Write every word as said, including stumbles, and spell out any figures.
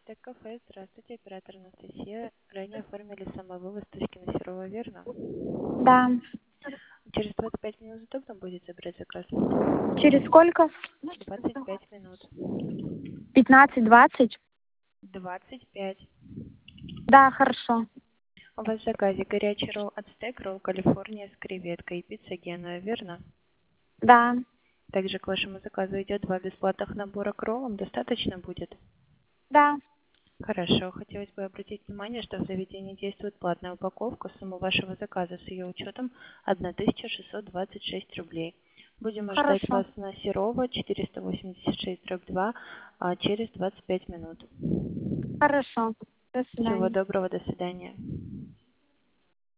Стек-кафе, здравствуйте, оператор Анастасия. Ранее оформили самовывоз точки на Серова, верно? Да. Через двадцать пять минут удобно будет забрать заказ? Через сколько? двадцать пять минут. Пятнадцать-двадцать? двадцать пять. Да, хорошо. У вас в заказе горячий ролл от Стек, ролл Калифорния с креветкой и пицца Генуя, верно? Да. Также к вашему заказу идет два бесплатных набора к роллам. Достаточно будет? Да. Хорошо. Хотелось бы обратить внимание, что в заведении действует платная упаковка. Сумма вашего заказа с ее учетом тысяча шестьсот двадцать шесть рублей. Будем ожидать Хорошо. вас на Серова, четыреста восемьдесят шесть дробь два, а, через двадцать пять минут. Хорошо. До Всего свидания. доброго, до свидания.